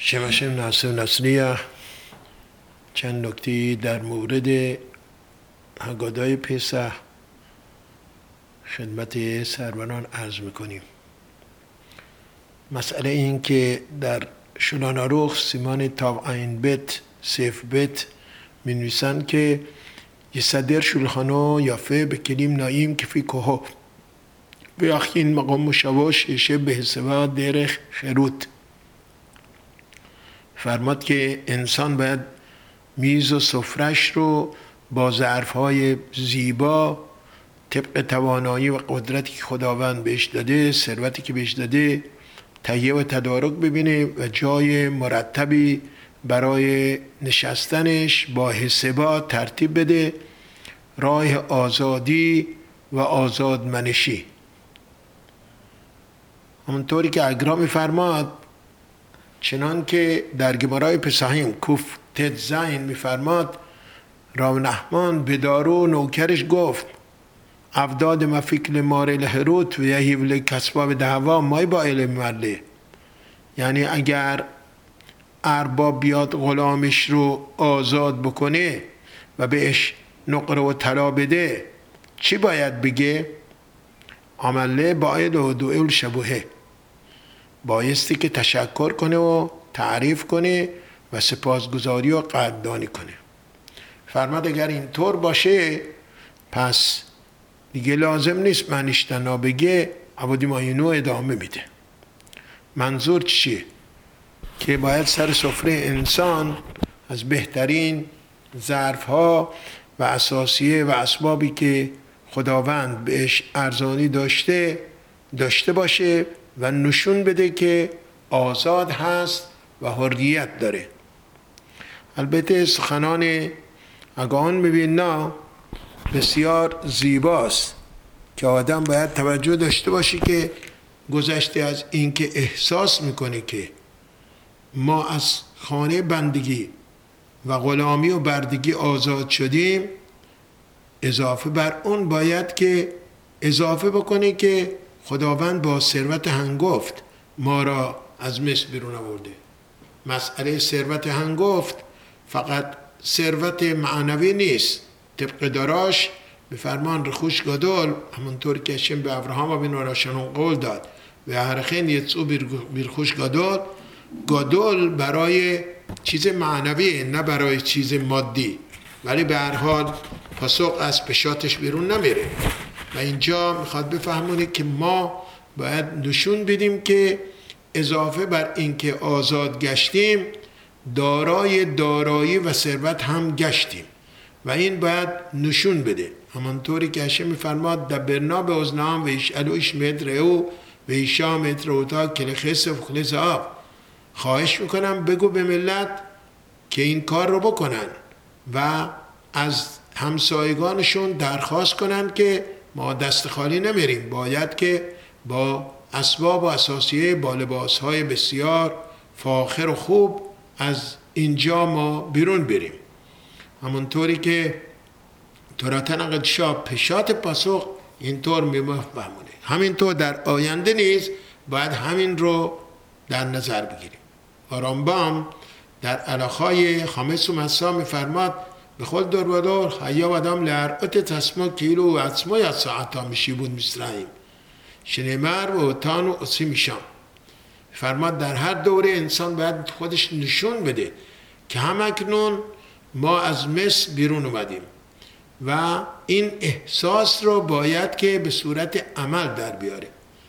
شماشم ناصر نصریه چند نکته در مورد هگادای پسح خدمت سروران عرض میکنیم. مسئله این که در شلان آروخ سیمان تاو این بت سیف بت می نویسند که یصدر شلخانو یافه به کلیم نایم کفی کوه و اخین مقام مشواش شب به حسابه درخ خروت. فرماد که انسان باید میز و سفرش رو با ظرفهای زیبا طبق توانایی و قدرتی که خداوند بهش داده، ثروتی که بهش داده، تهیه و تدارک ببینه و جای مرتبی برای نشستنش با حسابات ترتیب بده، راه آزادی و آزادمنشی. همونطوری که اگرا می‌فرماد، چنان که در گمارای پسحیم کوف تد زین می‌فرماد، راو نحمان به دارو نوکرش گفت افداد مفیکل ماره لحروت و یهیول کسباب دعوا مای با علم مرده. یعنی اگر ارباب بیاد غلامش رو آزاد بکنه و بهش نقره و طلا بده، چی باید بگه؟ عمله باید و دوئل شبوهه، بایستی که تشکر کنه و تعریف کنه و سپاسگزاری و قدردانی کنه. فرماد اگر اینطور باشه پس دیگه لازم نیست منیشتنا بگه، عبادی ماینو ادامه میده. منظور چیه؟ که باید سر سفره انسان از بهترین ظرفها و اساسیه و اسبابی که خداوند بهش ارزانی داشته باشه و نشون بده که آزاد هست و حریت داره. البته سخنان اگان میبیننا بسیار زیباست که آدم باید توجه داشته باشه که گذشته از این که احساس میکنه که ما از خانه بندگی و غلامی و بردگی آزاد شدیم، اضافه بر اون باید که اضافه بکنه که خداوند با ثروت هنگفت ما را از مصر بیرون آورده. مسئله ثروت هنگفت فقط ثروت معنوی نیست. طبق داراش به فرمان رخوش گادول، همونطور که اشم به ابراهام و بینوراشانون قول داد و هرخین یتسو بیرخوش گادول برای چیز معنوی نه برای چیز مادی، ولی به هر حال پاسخ از پشاتش بیرون نمیره. و اینجا میخواد بفهمونه که ما باید نشون بدیم که اضافه بر این که آزاد گشتیم دارایی و ثروت هم گشتیم و این باید نشون بده. همانطوری که هشم میفرماد دبرنا به ازنام و ایشالوش متر او و ایشا متر اوتا کل خسف خلص آب. خواهش میکنم بگو به ملت که این کار رو بکنن و از همسایگانشون درخواست کنن که ما دست خالی نمیریم، باید که با اسباب و اساسیه با لباسهای بسیار فاخر و خوب از اینجا ما بیرون بریم. همونطوری که توراتن قدشا پشات پاسخ اینطور میفهمونه، همینطور در آینده نیز باید همین رو در نظر بگیریم. و رامبام در علاقای خامس و مسا میفرماد به خود دور و دور حیا و دام لرعت تسما کیلو و عصما یا ساعتا میشی بود مصرعیم شنمر و تان و اسی میشم. فرماد در هر دوره انسان باید خودش نشون بده که همکنون ما از مصر بیرون اومدیم و این احساس رو باید که به صورت عمل در بیاره.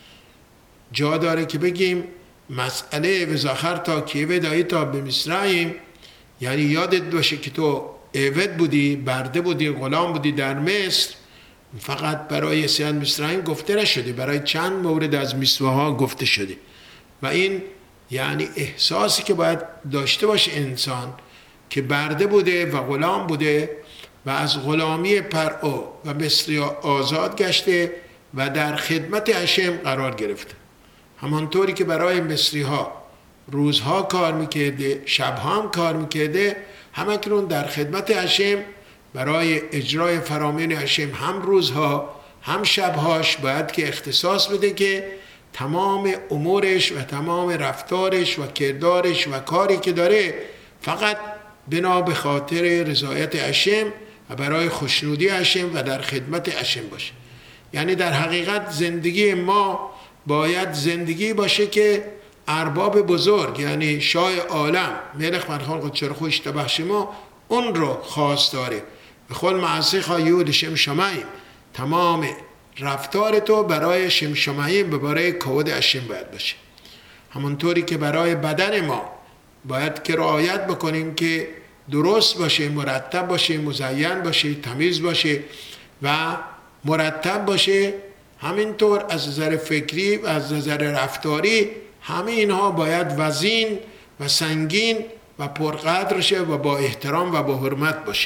جا داره که بگیم مسئله و زخر تا کیوه دایی تا به مصرعیم، یعنی یادت باشه که تو عبد بودی، برده بودی، غلام بودی در مصر، فقط برای سیان مصرعیم گفته نشده، برای چند مورد از میسوها گفته شده. و این یعنی احساسی که باید داشته باشه انسان که برده بوده و غلام بوده و از غلامی پرعو و مصری آزاد گشته و در خدمت هشم قرار گرفته. همانطوری که برای مصری ها روزها کار میکرده، شبها هم کار میکرده، همکنون در خدمت هشم برای اجرای فرامین هشم هم روزها هم شبهاش باید که اختصاص بده که تمام امورش و تمام رفتارش و کردارش و کاری که داره فقط بنا به خاطر رضایت هشم و برای خوشنودی هشم و در خدمت هشم باشه. یعنی در حقیقت زندگی ما باید زندگی باشه که ارباب بزرگ، یعنی شاه عالم ملک من خلق چرا خوش تبخش ما، اون رو خواست داره. به خل معصی خواهیود شمشمعیم، تمام رفتار تو برای شمشمعیم، برای کود هشم باید باشه. همونطوری که برای بدن ما باید که رعایت بکنیم که درست باشه، مرتب باشه، مزین باشه، تمیز باشه و مرتب باشه، همینطور از نظر فکری و از نظر رفتاری همه اینها باید وزین و سنگین و پرقدر شه و با احترام و با حرمت باشه.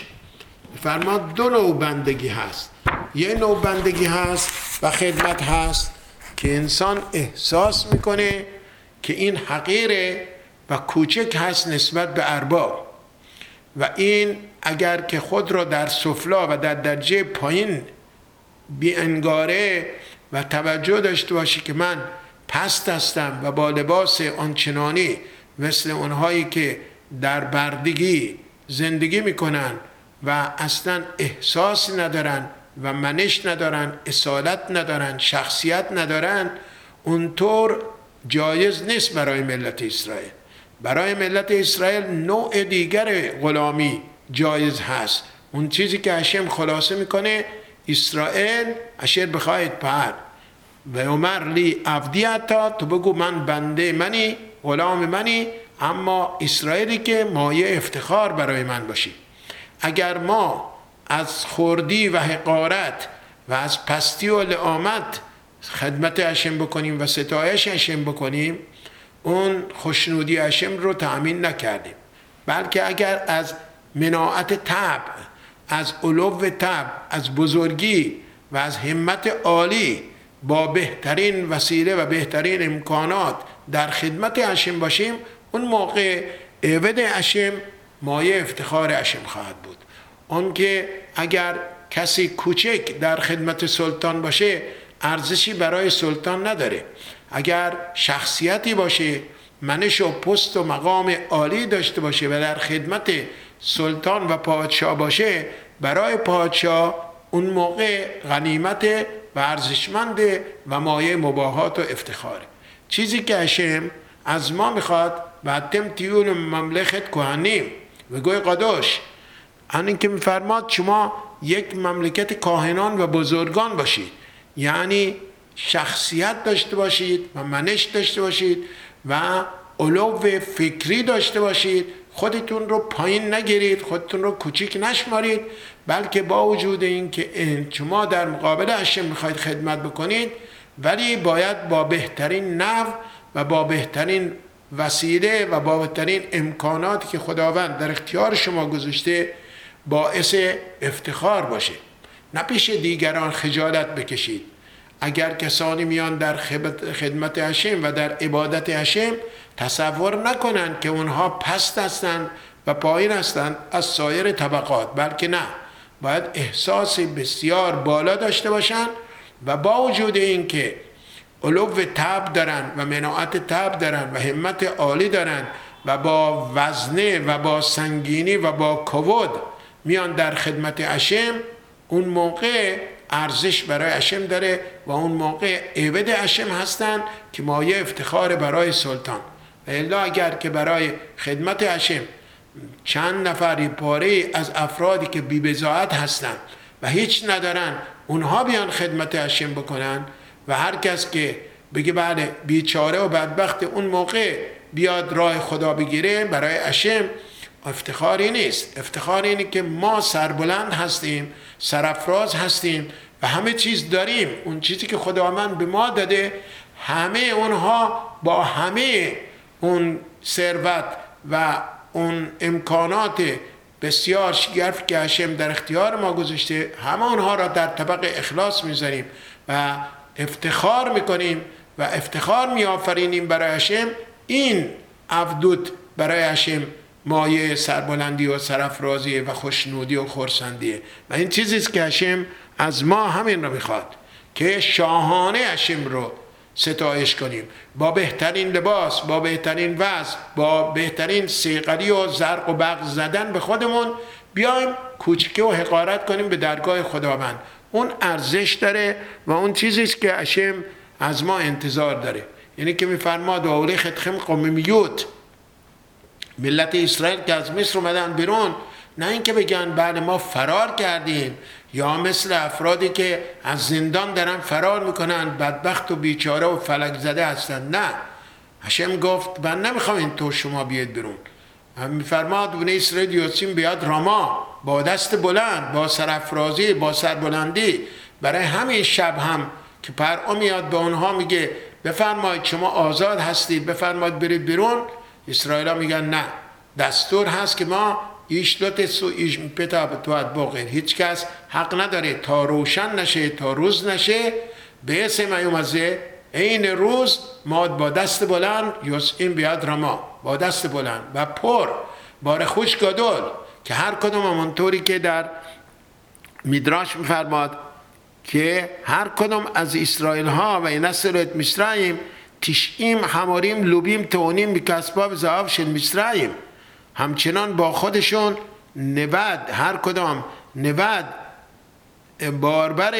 فرماد دو نوع بندگی هست. یه نوع بندگی هست و خدمت هست که انسان احساس میکنه که این حقیره و کوچک هست نسبت به ارباب، و این اگر که خود را در سفلا و در درجه پایین بی انگاره و توجه داشته باشی که من پست هستم و با لباس آنچنانی مثل اونهایی که در بردگی زندگی میکنن و اصلا احساس ندارن و منش ندارن، اصالت ندارن، شخصیت ندارن، اونطور جایز نیست برای ملت اسرائیل. برای ملت اسرائیل نوع دیگر غلامی جایز هست. اون چیزی که هشم خلاصه میکنه اسرائیل اشر بخواهید پر و عمر لی عبدیتا، تو بگو من بنده منی، غلام منی، اما اسرائیلی که مایه افتخار برای من باشی. اگر ما از خردی و حقارت و از پستی و لعامت خدمت هشم بکنیم و ستایش هشم بکنیم، اون خوشنودی هشم رو تأمین نکردیم. بلکه اگر از مناعت طبع، از علو طبع، از بزرگی و از همت عالی با بهترین وسیله و بهترین امکانات در خدمت هشم باشیم، اون موقع عبد هشم مایه افتخار هشم خواهد بود. اون که اگر کسی کوچک در خدمت سلطان باشه ارزشی برای سلطان نداره. اگر شخصیتی باشه، منش و پست و مقام عالی داشته باشه و در خدمت سلطان و پادشاه باشه، برای پادشاه اون موقع غنیمت و ارزشمند و مایه مباهات و افتخاره. چیزی که هشم از ما میخواد و تم تیون مملکت کهنیم و گوی قداش، همین که میفرماد شما یک مملکت کاهنان و بزرگان باشید، یعنی شخصیت داشته باشید و منش داشته باشید و علو فکری داشته باشید. خودتون رو پایین نگیرید، خودتون رو کوچیک نشمارید، بلکه با وجود این که شما در مقابل هشم میخواید خدمت بکنید، ولی باید با بهترین نحو و با بهترین وسیله و با بهترین امکاناتی که خداوند در اختیار شما گذاشته باعث افتخار باشه. نه پیش دیگران خجالت بکشید. اگر کسانی میان در خدمت هشم و در عبادت هشم تصور نکنند که اونها پست هستند و پایین هستند از سایر طبقات، بلکه نه، باید احساس بسیار بالا داشته باشند و با وجود این که علو طبع دارن و مناعت طبع دارن و همت عالی دارن و با وزنه و با سنگینی و با کود میان در خدمت هشم، اون موقع ارزش برای هشم داره و اون موقع عبد هشم هستن که مایه افتخار برای سلطان. و الا اگر که برای خدمت هشم چند نفری پاره از افرادی که بی بضاعت هستن و هیچ ندارن اونها بیان خدمت هشم بکنن و هر کس که بگه بله بیچاره و بدبخت اون موقع بیاد راه خدا بگیره، برای هشم افتخاری نیست. افتخار اینه که ما سربلند هستیم، سرافراز هستیم و همه چیز داریم. اون چیزی که خداوند به ما داده، همه اونها با همه اون ثروت و اون امکانات بسیار شگرف که هشم در اختیار ما گذاشته، همه اونها را در طبق اخلاص میذاریم و افتخار میکنیم و افتخار میآفرینیم برای هشم. این عبدوت برای هشم مایه سربلندی و سرافرازی و خوشنودی و خرسندیه و این چیزیست که هشم از ما همین رو میخواد که شاهانه هشم رو ستایش کنیم، با بهترین لباس، با بهترین وضع، با بهترین صیقلی و زرق و برق زدن به خودمون بیایم کوچکی و حقارت کنیم به درگاه خداوند. اون ارزش داره و اون چیزیست که هشم از ما انتظار داره. یعنی که میفرماد اولی خدخم قومیمیوت، ملت اسرائیل که از مصر اومدن بیرون، نه اینکه بگن بله ما فرار کردیم، یا مثل افرادی که از زندان دارن فرار میکنن بدبخت و بیچاره و فلک زده هستن. نه، هشم گفت من نمیخوام اینطور شما بیاید بیرون. میفرماد بنی اسرائیل یوسیم بیاد راما با دست بلند، با سرافرازی، با سربلندی. برای همین شب هم که پرعا میاد به اونها میگه بفرمایید شما آزاد هستید، بفرمایید برید بیرون، اسرائیل ها میگن نه، دستور هست که ما ایش لطس و ایش پتا بتواد بغیر، هیچ کس حق نداره تا روشن نشه، تا روز نشه به اسم ایومزه این روز ما با دست بلند یوسیم بیاد راما، با دست بلند و پر بار خوش گدول که هر کدوم همونطوری که در میدراش میفرماد که هر کدوم از اسرائیل ها و نسلت مصریم تشعیم هماریم لوبیم تونیم بکسباب زعاب شد مصریم، همچنان با خودشون 90 هر کدام 90 باربر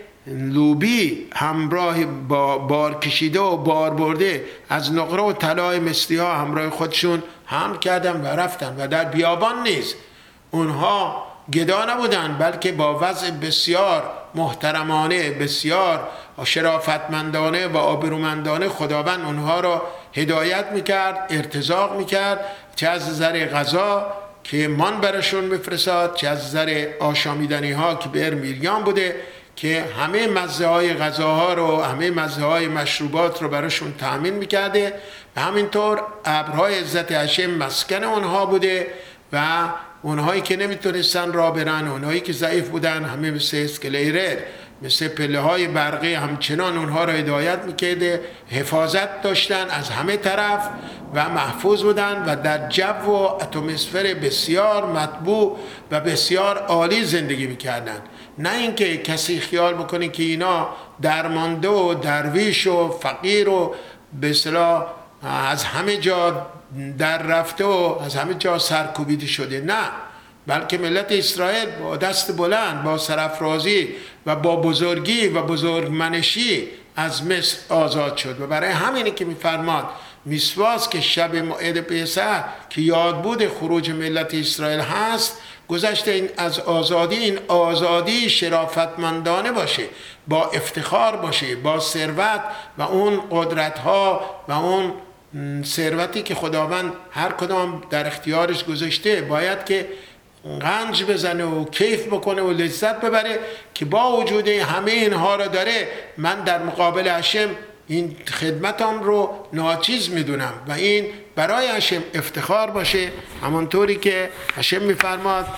لوبی همراه با بار کشیده و بار برده از نقره و طلای مصری ها همراه خودشون حمل کردن و رفتن و در بیابان نیز اونها گدا نبودن، بلکه با وضع بسیار محترمانه، بسیار شرافتمندانه و آبرومندانه خداوند اونها را هدایت میکرد، ارتزاق میکرد، چه از نظر غذا که من برشون میفرستاد، چه از نظر آشامیدنی ها که بر میریان بوده که همه مزه های غذاها رو، همه مزه های مشروبات رو براشون تأمین میکرده و همینطور ابرهای عزت هشم مسکن اونها بوده و اونهایی که نمیتونستن راه برن، اونهایی که ضعیف بودن همه مثل اسکلیرر، مثل پله های برقی همچنان اونها را هدایت میکرده، حفاظت داشتن از همه طرف و محفوظ بودن و در جو و اتمسفر بسیار مطبوع و بسیار عالی زندگی میکردن. نه اینکه کسی خیال بکنه که اینا درمانده و درویش و فقیر و به اصطلاح از همه جا در رفته و از همه جا سرکوبیده شده. نه، بلکه ملت اسرائیل با دست بلند، با سرافرازی و با بزرگی و بزرگمنشی از مصر آزاد شد. و برای همینی که میفرماد میسواس که شب موعد پسح که یادبود خروج ملت اسرائیل هست، گذشته این از آزادی، این آزادی شرافتمندانه باشه، با افتخار باشه، با ثروت و اون قدرت ها و اون ثروتی که خداوند هر کدام در اختیارش گذاشته باید که غنج بزنه و کیف بکنه و لذت ببره که با وجود همه اینها را داره، من در مقابل هشم این خدمتم رو ناچیز میدونم و این برای هشم افتخار باشه. همونطوری که هشم میفرماد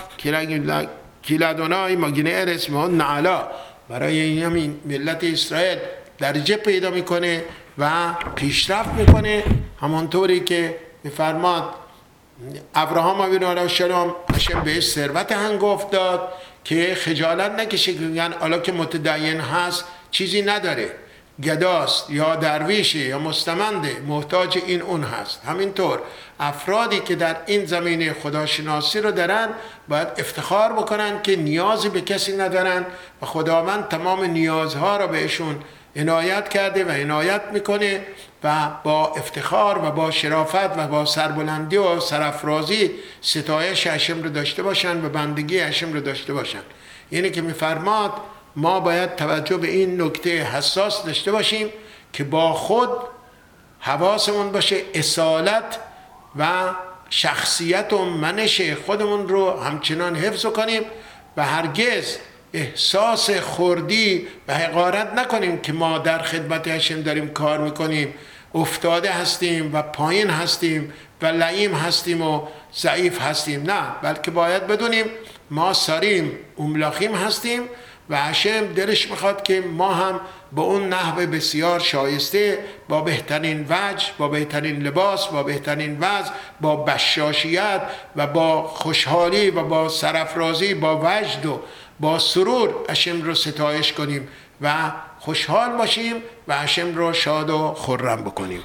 کیلادونای مگینه ارس مهون نعلا، برای این همین ملت اسرائیل درجه پیدا میکنه و پیشرفت میکنه. همونطوری که میفرماد ابراهام علیه السلام هشم بهش ثروت هنگفت داد که خجالت نکشه که میگن حالا که متدین هست چیزی نداره، گداست یا درویشه یا مستمنده، محتاج این اون هست. همینطور افرادی که در این زمینه خداشناسی رو دارن باید افتخار بکنن که نیازی به کسی ندارن و خداوند تمام نیازها رو بهشون عنایت کرده و عنایت میکنه و با افتخار و با شرافت و با سربلندی و سرافرازی ستایش هشم رو داشته باشن و بندگی هشم رو داشته باشن. یعنی که میفرماد ما باید توجه به این نکته حساس داشته باشیم که با خود حواسمون باشه اصالت و شخصیت و منش خودمون رو همچنان حفظ کنیم و هرگز احساس خردی و حقارت نکنیم که ما در خدمت هشم داریم کار میکنیم، افتاده هستیم و پایین هستیم و لعیم هستیم و ضعیف هستیم. نه، بلکه باید بدونیم ما ساریم املاخیم هستیم و هشم دلش میخواد که ما هم با اون نحو بسیار شایسته، با بهترین وجه، با بهترین لباس، با بهترین وضع، با بشاشیت و با خوشحالی و با سرافرازی، با وجد و با سرور هشم رو ستایش کنیم و خوشحال باشیم و هشم رو شاد و خرم بکنیم.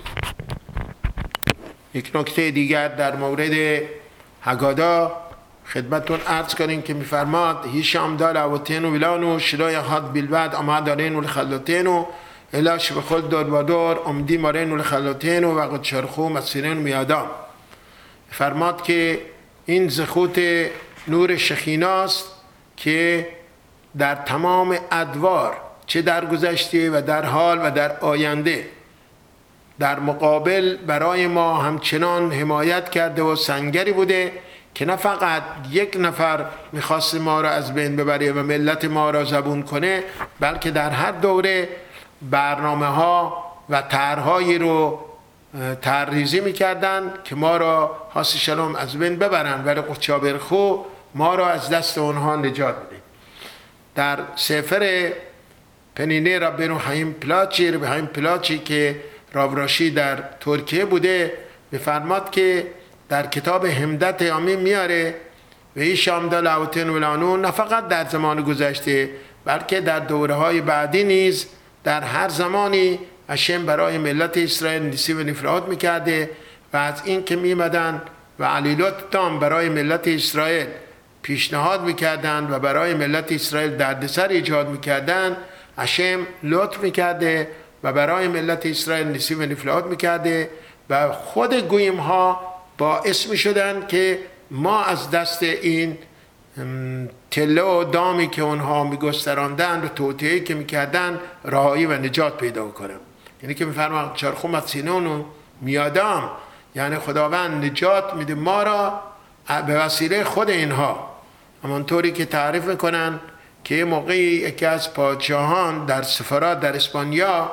یک نکته دیگر در مورد هگادا خدمتون عرض کنیم که میفرماد هیچ امدال اوتین و ولانو شرای حد بیلبد آمد دارین و لخلاتین و الاش به خود دار و دار امدی مارین و لخلاتین و وقت چرخو مسیرین میادام. فرماد که این زخوت نور شخیناست که در تمام ادوار، چه در گذشته و در حال و در آینده، در مقابل برای ما همچنان حمایت کرده و سنگری بوده که نه فقط یک نفر میخواست ما را از بین ببره و ملت ما را زبون کنه، بلکه در هر دوره برنامه ها و طرحهایی رو طرحریزی میکردن که ما را حاصل شلوم از بین ببرن، ولی قچابرخو ما را از دست اونها نجات بده. در سفر پنینه ربینو حیم پلاچی که راوراشی در ترکیه بوده میفرماد که در کتاب همدت آمین میاره و این شامدا لاوتین ولانون نه فقط در زمان گذشته بلکه در دوره های بعدی نیز در هر زمانی هشم برای ملت اسرائیل نسی و نفرات میکرده و از این که میمدن و علیلات تام برای ملت اسرائیل پیشنهاد میکردن و برای ملت اسرائیل دردسر ایجاد میکردن، هشم لطف میکرده و برای ملت اسرائیل نسی و نفرات میکرده و خود گویم ها باعث میشدن که ما از دست این تله و دامی که اونها میگستراندن و توطئه‌ای که میکردن رهایی و نجات پیدا کنیم. یعنی که میفرماید چرخو مسینون میادام، یعنی خداوند نجات میده ما را به وسیله خود اینها. همانطوری که تعریف میکنن که موقعی یکی از پادشاهان در سفارات در اسپانیا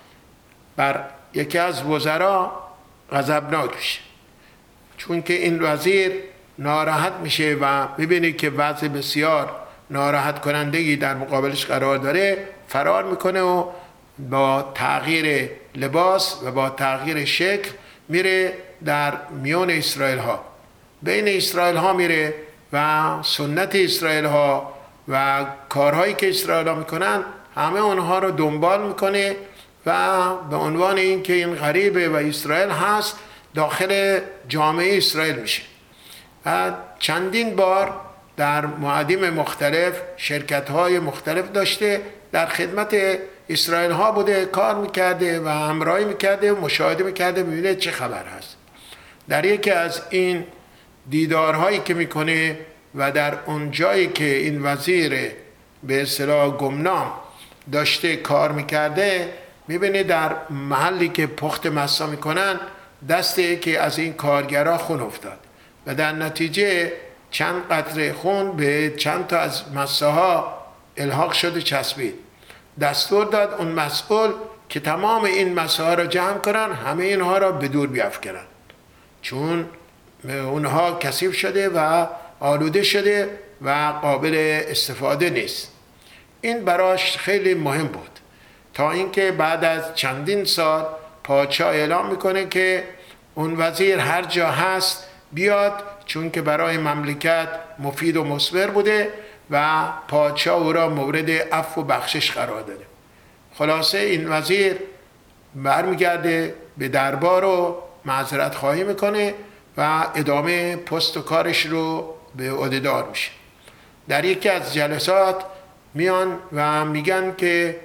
بر یکی از وزرا غضبناک میشه، چون که این وزیر ناراحت میشه و میبینی که وضع بسیار ناراحت کنندگی در مقابلش قرار داره، فرار میکنه و با تغییر لباس و با تغییر شکل میره در میان اسرائیل ها، بین اسرائیل ها میره و سنت اسرائیل ها و کارهایی که اسرائیل ها میکنن همه اونها رو دنبال میکنه و به عنوان این که این غریبه و اسرائیل هست داخل جامعه اسرائیل میشه و چندین بار در معادیم مختلف شرکت های مختلف داشته، در خدمت اسرائیل ها بوده، کار میکرده و همراهی میکرده و مشاهده میکرده ببینه چه خبر هست. در یکی از این دیدارهایی که میکنه و در اون جایی که این وزیر به اصطلاح گمنام داشته کار میکرده میبینه در محلی که پخت مسا میکنن دست یکی از این کارگرها خون افتاد و در نتیجه چند قطره خون به چند تا از مساها الحاق شد و چسبید. دستور داد اون مسئول که تمام این مساها را جمع کنن، همه اینها را به دور بیافکنن، چون اونها کثیف شده و آلوده شده و قابل استفاده نیست. این براش خیلی مهم بود تا اینکه بعد از چندین سال پادشاه اعلام میکنه که اون وزیر هر جا هست بیاد، چون که برای مملکت مفید و مثمر بوده و پادشاه او را مورد عفو و بخشش قرار داده. خلاصه این وزیر برمیگرده به دربار و معذرت خواهی میکنه و ادامه پست و کارش رو به عهده‌دار میشه. در یکی از جلسات میان و میگن که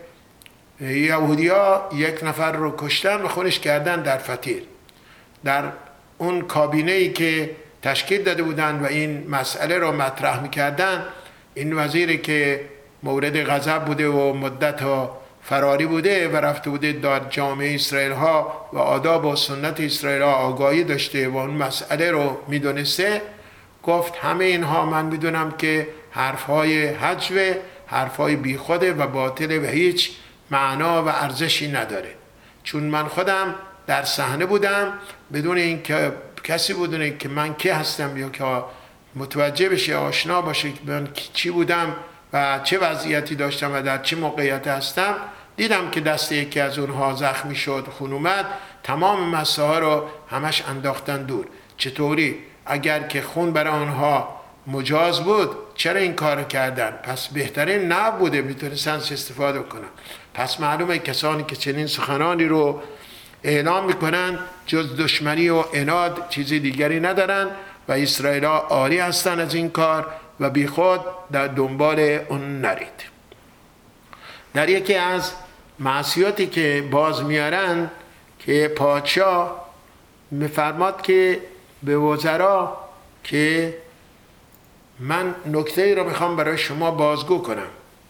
یهودی‌ها یک نفر رو کشتن و خونش کردن در فتیر. در اون کابینه‌ای که تشکیل داده بودن و این مسئله رو مطرح میکردن، این وزیری که مورد غضب بوده و مدت ها فراری بوده و رفته بوده در جامعه اسرائیل ها و آداب و سنت اسرائیل ها آگاهی داشته و اون مسئله رو میدونسته، گفت همه اینها من میدونم که حرفهای هجو، حرفهای بیخوده و باطله و هیچ معنا و ارزشی نداره، چون من خودم در صحنه بودم بدون اینکه کسی بدونه که من کی هستم یا که متوجه بشه، آشنا باشه که من چی بودم و چه وضعیتی داشتم و در چه موقعیت هستم. دیدم که دست یکی از اونها زخمی شد، خون اومد، تمام مساها رو همش انداختن دور. چطوری؟ اگر که خون برای اونها مجاز بود، چرا این کار کردن؟ پس بهترین نبوده، میتونستن استفاده کنن. پس معلومه کسانی که چنین سخنانی رو اعلام میکنن جز دشمنی و عناد چیزی دیگری ندارن و اسرائیل‌ها عاری هستن از این کار و بی خود در دنبال اون نرید. در یکی از معصیاتی که باز میارن که پادشاه میفرماد که به وزرا که من نکته‌ای رو میخوام برای شما بازگو کنم.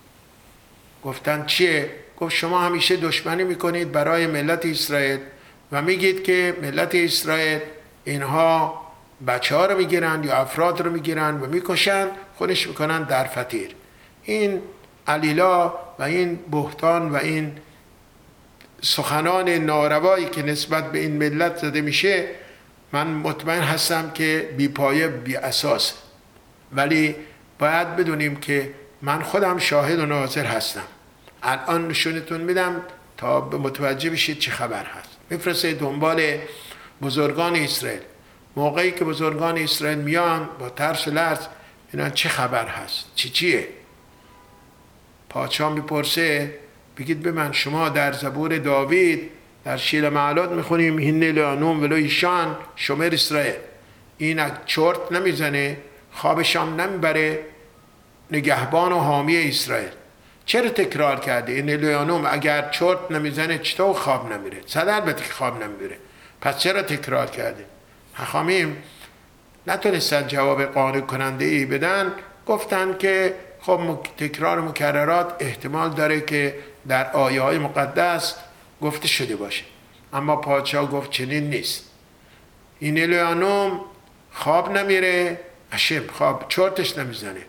گفتن چیه؟ گفت شما همیشه دشمنی میکنید برای ملت اسرائیل و میگید که ملت اسرائیل اینها بچه ها رو میگیرن یا افراد رو میگیرن و میکشن، خودش میکنن در فتیر. این علیلا و این بهتان و این سخنان ناروایی که نسبت به این ملت زده میشه، من مطمئن هستم که بی پایه بی اساس، ولی باید بدونیم که من خودم شاهد و ناظر هستم. الان نشونتون میدم تا متوجه بشید چه خبر هست. میفرسته دنبال بزرگان اسرائیل. موقعی که بزرگان اسرائیل میان با ترس و لرز اینا چه خبر هست، چیه؟ پادشاه میپرسه، بگید به من شما در زبور داوید در شیر معلات میخونیم هین لانوم ولو ایشان شمر اسرائیل، این چرت نمیزنه، خوابشام نمیبره، نگهبان و حامی اسرائیل. چرا تکرار کرده این لانوم؟ اگر چرت نمیزنه چطور خواب نمیره؟ صد البته که خواب نمیره، پس چرا تکرار کرده؟ حکامیم نتونستن جواب قانع کننده ای بدن، گفتن که خب تکرار مکررات احتمال داره که در آیه های مقدس گفته شده باشه، اما پادشاه گفت چنین نیست. این لانوم خواب نمیره، خواب چرتش نمیزنه،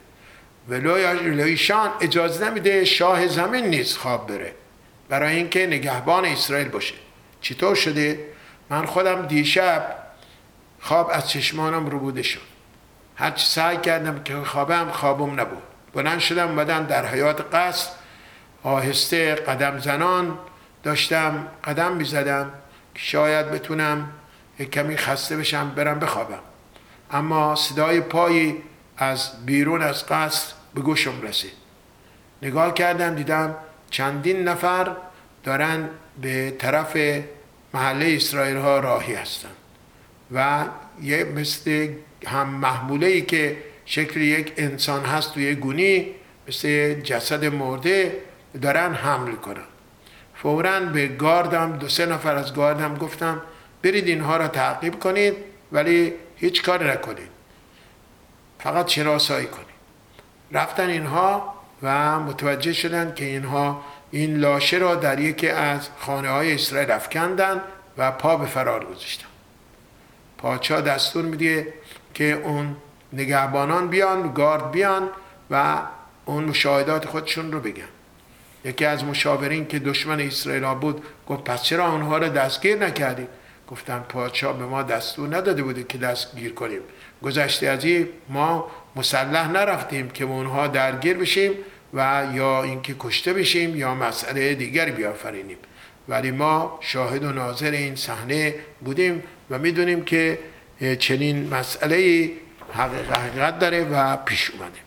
ولویشان اجازه نمیده شاه زمین نیست خواب بره برای اینکه نگهبان اسرائیل باشه. چطور شده؟ من خودم دیشب خواب از چشمانم رو بوده شد، هرچی سعی کردم که خوابم نبود. بلند شدم اومدم در حیاط قصر، آهسته قدم زنان داشتم قدم میزدم که شاید بتونم کمی خسته بشم برم بخوابم، اما صدای پایی از بیرون از قصر به گوشم رسید. نگاه کردم دیدم چندین نفر دارن به طرف محله اسرائیل ها راهی هستن و یه مثل هم محموله‌ای که شکل یک انسان هست توی گونی مثل جسد مرده دارن حمل کنن. فوراً به گاردم، 2-3 نفر از گاردم گفتم برید اینها را تعقیب کنید ولی هیچ کار نکنید، فقط شناسایی کنید. رفتن اینها و متوجه شدن که اینها این لاشه را در یکی از خانه های اسرائیل افکندن و پا به فرار گذاشتن. پادشاه دستور میده که اون نگهبانان بیان، گارد بیان و اون مشاهدات خودشون رو بگن. یکی از مشاورین که دشمن اسرائیل ها بود گفت پس چرا اونها رو دستگیر نکردید؟ گفتن پادشاه به ما دستور نداده بوده که دستگیر کنیم، گذشته از این ما مسلح نرفتیم که اونها درگیر بشیم و یا اینکه کشته بشیم یا مسئله دیگری بیافرینیم، ولی ما شاهد و ناظر این صحنه بودیم و میدونیم که چنین مسئله حقیقت داره و پیش اومده.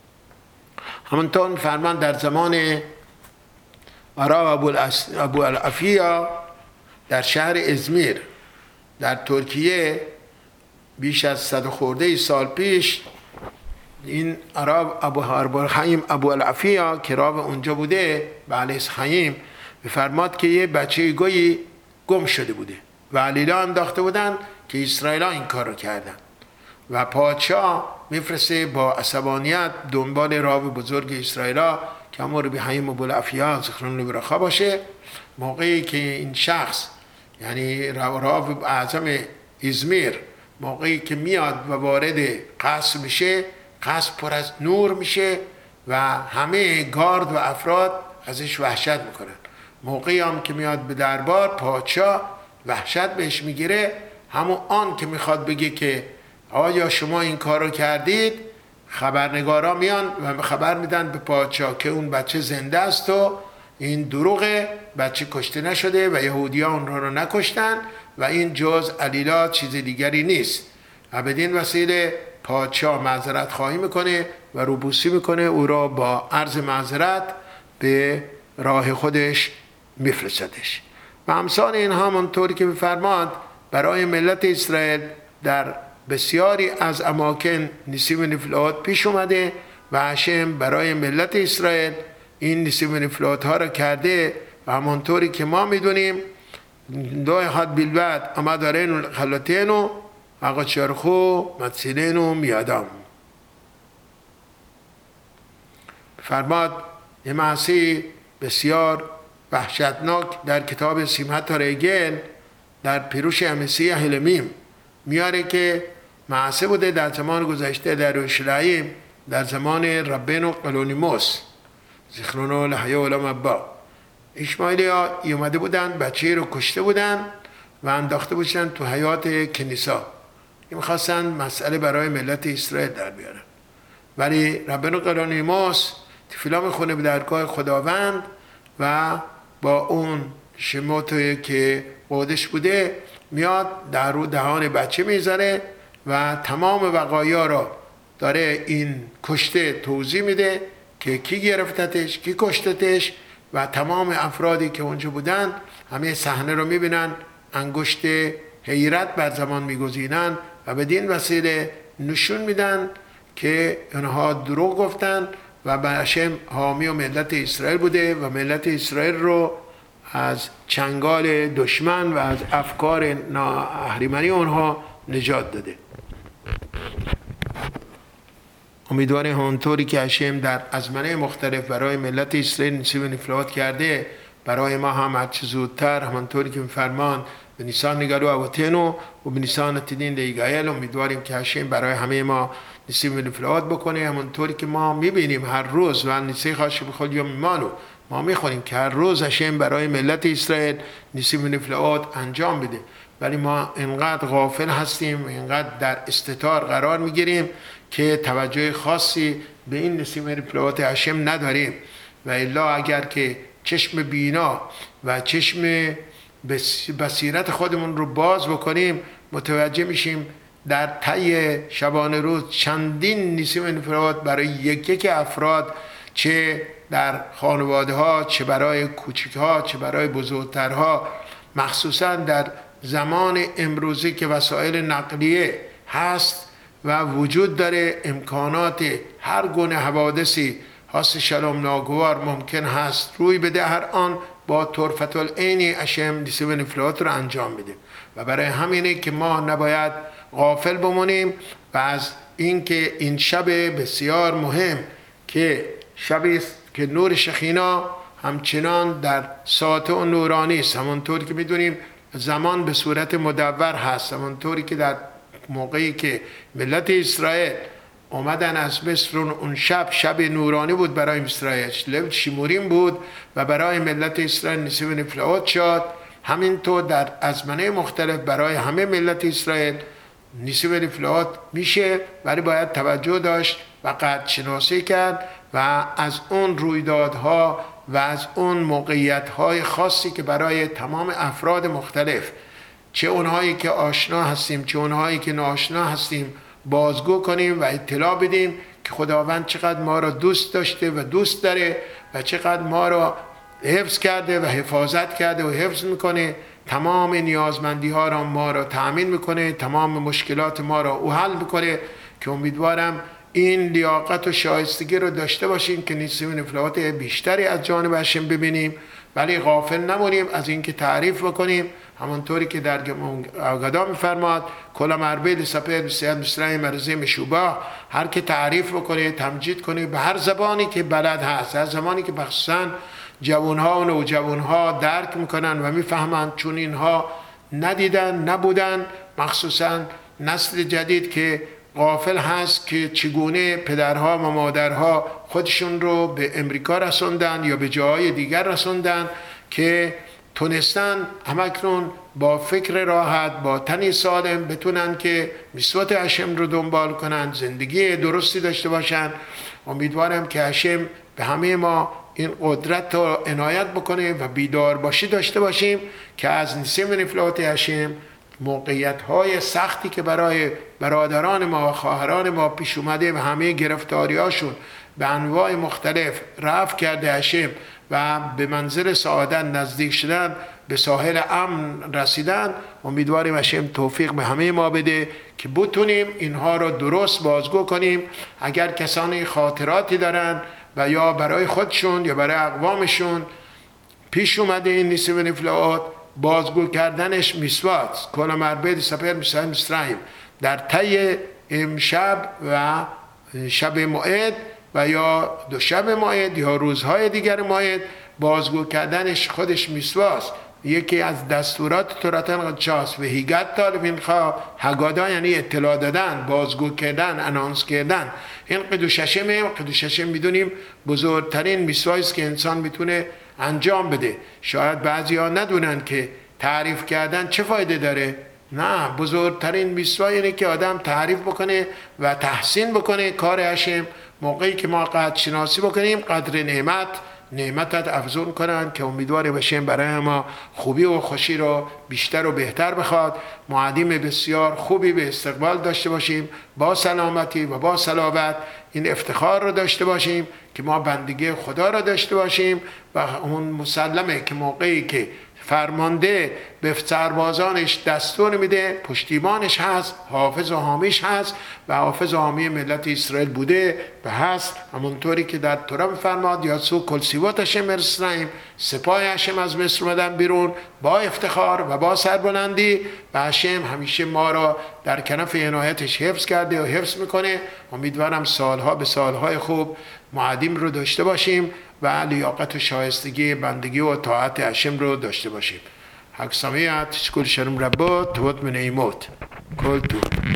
همونطور فرمان در زمان ابو العفیه در شهر ازمیر در ترکیه بیش از 100 خورده سال پیش، این عرب ابو العفیه که راب اونجا بوده و علیه خیم بفرماد که یه بچه گویی گم شده بوده و علیلا انداخته بودن که اسرائیل ها این کار رو کردن و پادشاه میفرسته با عصبانیت دنبال راب بزرگ اسرائیل ها که همون ربی حیم ابو العفیه ذکرون برخا باشه. موقعی که این شخص یعنی راب اعظم ازمیر موقعی که میاد و وارد قصر میشه، قصر پر از نور میشه و همه گارد و افراد ازش وحشت میکنن. موقعی هم که میاد به دربار پادشاه وحشت بهش میگیره، همون آن که میخواد بگه که آیا شما این کار رو کردید، خبرنگارا میان و خبر میدن به پادشاه که اون بچه زنده است و این دروغه، بچه کشته نشده و یهودیان اون رو نکشتن و این جز علیلا چیز دیگری نیست. و بدین وسیله پادشاه معذرت خواهی میکنه و روبوسی میکنه، او را با عرض معذرت به راه خودش میفرستدش. و امثال اینها همونطوری که میفرماد برای ملت اسرائیل در بسیاری از اماکن نسیم نفلات پیش اومده و هشم برای ملت اسرائیل این نسیم نفلات ها را کرده و همونطوری که ما میدونیم دو حد بلبد اما دارین خلطین و اقا چرخو مدسلین و میادم. فرماد یه معصی بسیار وحشتناک در کتاب سیمت ریگل در پیروش امسی هلمیم میاره که معصی بوده در زمان گذشته در اورشلیم در زمان ربین قلونیموس زخرونو لحیا علم ابا. اشماعیلی ها اومده بودن بچه رو کشته بودن و انداخته بودن تو حیات کنیسا. میخواستن مسئله برای ملت اسرائیل در بیارن، ولی ربین قلونیموس تفیلا میخونه به درگاه خداوند و با اون شموتی که قودش بوده میاد در رو دهان بچه میذاره و تمام وقایا را داره این کشته توضیح میده که کی گرفتتش، کی کشتتش و تمام افرادی که اونجا بودن همه صحنه رو میبینن، انگشت حیرت بر زمان میگذینن و بدین وسیله نشون میدن که اونها دروغ گفتن و هشم حامی و ملت اسرائیل بوده و ملت اسرائیل رو از چنگال دشمن و از افکار نااهریمنی اونها نجات داده. امیدواریم همونطوری که هشم در ازمنه مختلف برای ملت اسرائیل نصیب نفلات کرده برای ما هم هرچه زودتر همونطوری که میفرمان به نیسان نگلو اوتینو و به نیسان تدین دیگایل. امیدواریم که هشم برای همه ما نصیب نفلات بکنه همونطوری که ما میبینیم هر روز و نسی خاش بخود یا میمانو ما میخونیم که هر روز هشم برای ملت اسرائیل نصیب نفلات انجام بده، ولی ما اینقدر غافل هستیم، اینقدر در استتار قرار میگیریم که توجه خاصی به این نصیب نفلات هشم نداریم. و الا اگر که چشم بینا و چشم بصیرت خودمون رو باز بکنیم متوجه میشیم در طی شبانه روز چندین نصیب نفلات برای یک افراد، چه در خانواده ها، چه برای کوچک ها، چه برای بزرگترها، مخصوصا در زمان امروزی که وسایل نقلیه هست و وجود داره امکانات هر گونه حوادثی حاصل شلوم ناگوار ممکن هست روی بده، هر آن با طرفت العینی هشم نصیب نفلات رو انجام میده. و برای همینه که ما نباید غافل بمونیم و از اینکه این شب بسیار مهم که شبی است که نور شخینا همچنان در ساطع نورانی است، همونطوری که میدونیم زمان به صورت مدور هست، همونطوری که در موقعی که ملت اسرائیل اومدن از مصر اون شب نورانی بود برای اسرائیل، شب شمورین بود و برای ملت اسرائیل نصیب نفلات شد. همینطور در ازمنه مختلف برای همه ملت اسرائیل نصیب نفلات میشه، ولی باید توجه داشت و قدر شناسی کرد و از اون رویدادها و از اون موقعیت‌های خاصی که برای تمام افراد مختلف، چه اونهایی که آشنا هستیم چه اونهایی که ناآشنا هستیم، بازگو کنیم و اطلاع بدیم که خداوند چقدر ما را دوست داشته و دوست داره و چقدر ما را حفظ کرده و حفاظت کرده و حفظ میکنه، تمام نیازمندی ها را ما را تأمین میکنه، تمام مشکلات ما را او حل میکنه. که امیدوارم این لیاقت و شایستگی رو داشته باشیم که نصیب نفلات بیشتری از جانب هشم ببینیم، ولی غافل نمونیم از اینکه تعریف بکنیم، همانطوری که در آگادا میفرماد کلا مربی لسپر بسیار مصرعی مرزی مشوبه، هر که تعریف بکنه تمجید کنه به هر زبانی که بلد هست، هر زمانی که مخصوصا جوانها و نوجوانها درک میکنن و میفهمند، چون اینها ندیدن نبودن، مخصوصا نسل جدید که غافل هست که چگونه پدرها و مادرها خودشون رو به امریکا رسوندن یا به جاهای دیگر رسوندن که تونستن همکنون با فکر راحت با تنی سالم بتونن که مسوت هشم رو دنبال کنن، زندگی درستی داشته باشن. امیدوارم که هشم به همه ما این قدرت رو عنایت بکنه و بیدار باشی داشته باشیم که از نصیب نفلات هشم موقعیت‌های سختی که برای برادران ما و خواهران ما پیش اومده و همه گرفتاری‌هاشون به انواع مختلف رفع کرده هشم و به منزل سعادت نزدیک شدن، به ساحل امن رسیدن. امیدواریم هشم توفیق به همه ما بده که بتونیم اینها رو درست بازگو کنیم. اگر کسانی خاطراتی دارن و یا برای خودشون یا برای اقوامشون پیش اومده این نیسه و نفلات، بازگو کردنش میسواست. کل مربد سپر میسای مصرعیم در طی امشب و شب موعد و یا دو شب موعد یا روزهای دیگر موعد، بازگو کردنش خودش میسواست. یکی از دستورات توراتن قدشاست و هیگت طالبین خواه. هگادا یعنی اطلاع دادن، بازگو کردن، انانس کردن. این قدوششمه. قدوششم میدونیم بزرگترین میسوایست که انسان میتونه انجام بده. شاید بعضی ها ندونن که تعریف کردن چه فایده داره. نه، بزرگترین میسوا اینه که آدم تعریف بکنه و تحسین بکنه کار هشم. موقعی که ما قدر شناسی بکنیم، قدر نعمتت افزون کنن که امیدواریم هشم برای ما خوبی و خوشی رو بیشتر و بهتر بخواد. معدیم بسیار خوبی به استقبال داشته باشیم، با سلامتی و با صلابت. این افتخار رو داشته باشیم که ما بندگی خدا رو داشته باشیم و اون مسلمه که موقعی که فرمانده به سربازانش دستور میده، پشتیبانش هست، حافظ و حامیش هست و حافظ و حامی ملت اسرائیل بوده و هست. همونطوری که در تورا فرماد یاسو کل سیوات هشم ارسلیم، سپاه هشم از مصر اومدن بیرون با افتخار و با سربلندی و هشم همیشه ما را در کنف عنایتش حفظ کرده و حفظ میکنه. امیدوارم سالها به سالهای خوب معدیم رو داشته باشیم و لیاقت و شایستگی بندگی و طاعت هشم رو داشته باشیم. حق سمیت شکل شرم ربات توت من ایموت کل تو